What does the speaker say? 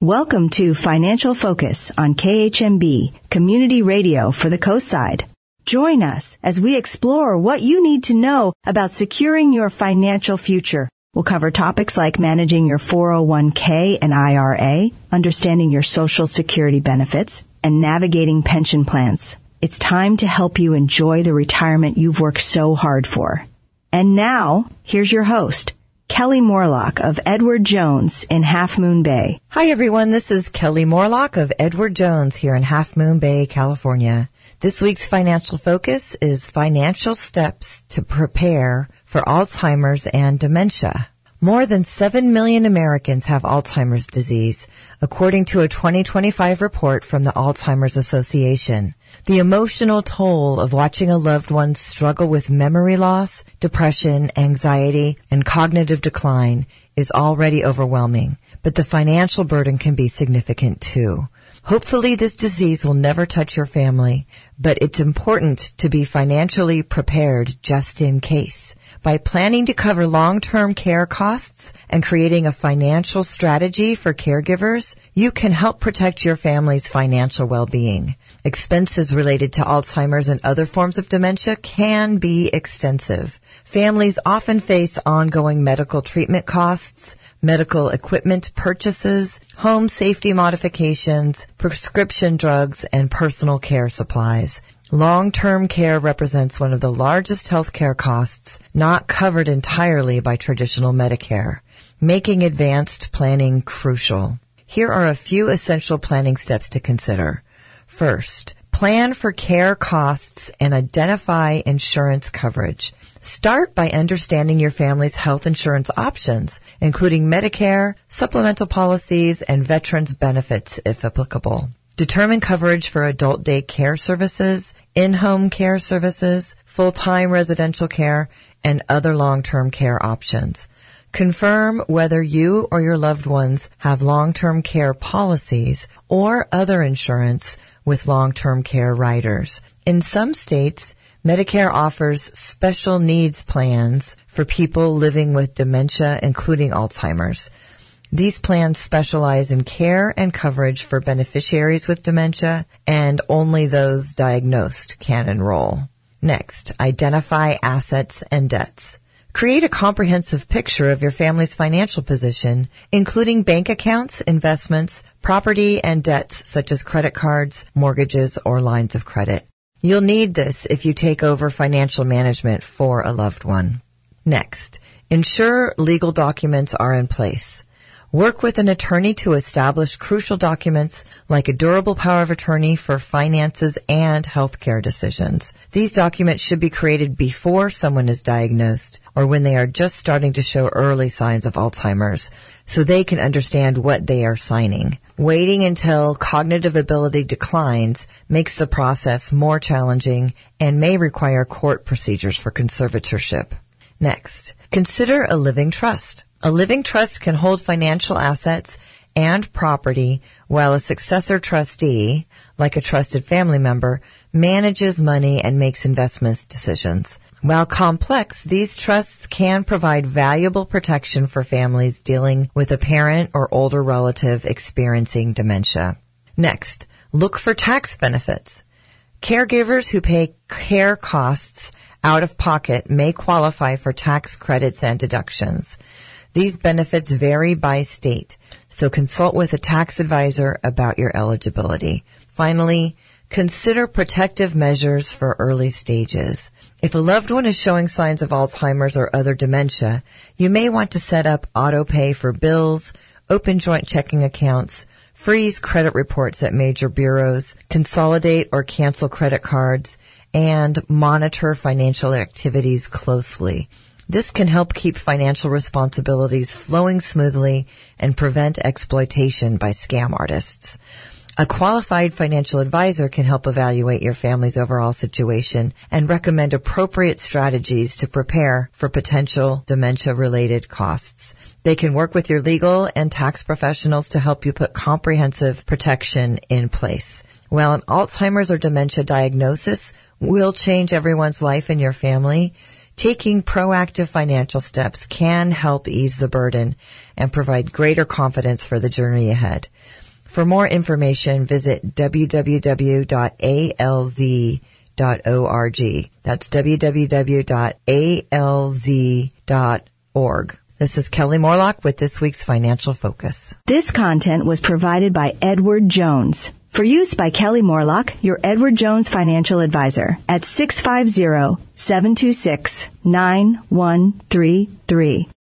Welcome to Financial Focus on KHMB, Community Radio for the Coast Side. Join us as we explore what you need to know about securing your financial future. We'll cover topics like managing your 401k and IRA, understanding your Social Security benefits, and navigating pension plans. It's time to help you enjoy the retirement you've worked so hard for. And now, here's your host, Kelly Morlock of Edward Jones in Half Moon Bay. Hi everyone, this is Kelly Morlock of Edward Jones here in Half Moon Bay, California. This week's financial focus is financial steps to prepare for Alzheimer's and dementia. More than 7 million Americans have Alzheimer's disease, according to a 2025 report from the Alzheimer's Association. The emotional toll of watching a loved one struggle with memory loss, depression, anxiety, and cognitive decline is already overwhelming, but the financial burden can be significant too. Hopefully this disease will never touch your family, but it's important to be financially prepared just in case. By planning to cover long-term care costs and creating a financial strategy for caregivers, you can help protect your family's financial well-being. Expenses related to Alzheimer's and other forms of dementia can be extensive. Families often face ongoing medical treatment costs, medical equipment purchases, home safety modifications, prescription drugs, and personal care supplies. Long-term care represents one of the largest healthcare costs not covered entirely by traditional Medicare, making advanced planning crucial. Here are a few essential planning steps to consider. First, plan for care costs and identify insurance coverage. Start by understanding your family's health insurance options, including Medicare, supplemental policies, and veterans benefits if applicable. Determine coverage for adult day care services, in-home care services, full-time residential care, and other long-term care options. Confirm whether you or your loved ones have long-term care policies or other insurance with long-term care riders. In some states, Medicare offers special needs plans for people living with dementia, including Alzheimer's. These plans specialize in care and coverage for beneficiaries with dementia, and only those diagnosed can enroll. Next, identify assets and debts. Create a comprehensive picture of your family's financial position, including bank accounts, investments, property, and debts such as credit cards, mortgages, or lines of credit. You'll need this if you take over financial management for a loved one. Next, ensure legal documents are in place. Work with an attorney to establish crucial documents like a durable power of attorney for finances and healthcare decisions. These documents should be created before someone is diagnosed or when they are just starting to show early signs of Alzheimer's, so they can understand what they are signing. Waiting until cognitive ability declines makes the process more challenging and may require court procedures for conservatorship. Next, consider a living trust. A living trust can hold financial assets and property while a successor trustee, like a trusted family member, manages money and makes investment decisions. While complex, these trusts can provide valuable protection for families dealing with a parent or older relative experiencing dementia. Next, look for tax benefits. Caregivers who pay care costs out of pocket may qualify for tax credits and deductions. These benefits vary by state, so consult with a tax advisor about your eligibility. Finally, consider protective measures for early stages. If a loved one is showing signs of Alzheimer's or other dementia, you may want to set up auto pay for bills, open joint checking accounts, freeze credit reports at major bureaus, consolidate or cancel credit cards, and monitor financial activities closely. This can help keep financial responsibilities flowing smoothly and prevent exploitation by scam artists. A qualified financial advisor can help evaluate your family's overall situation and recommend appropriate strategies to prepare for potential dementia-related costs. They can work with your legal and tax professionals to help you put comprehensive protection in place. While an Alzheimer's or dementia diagnosis will change everyone's life in your family, Taking proactive financial steps can help ease the burden and provide greater confidence for the journey ahead. For more information, visit www.alz.org. That's www.alz.org. This is Kelly Morlock with this week's Financial Focus. This content was provided by Edward Jones. For use by Kelly Morlock, your Edward Jones financial advisor at 650-726-9133.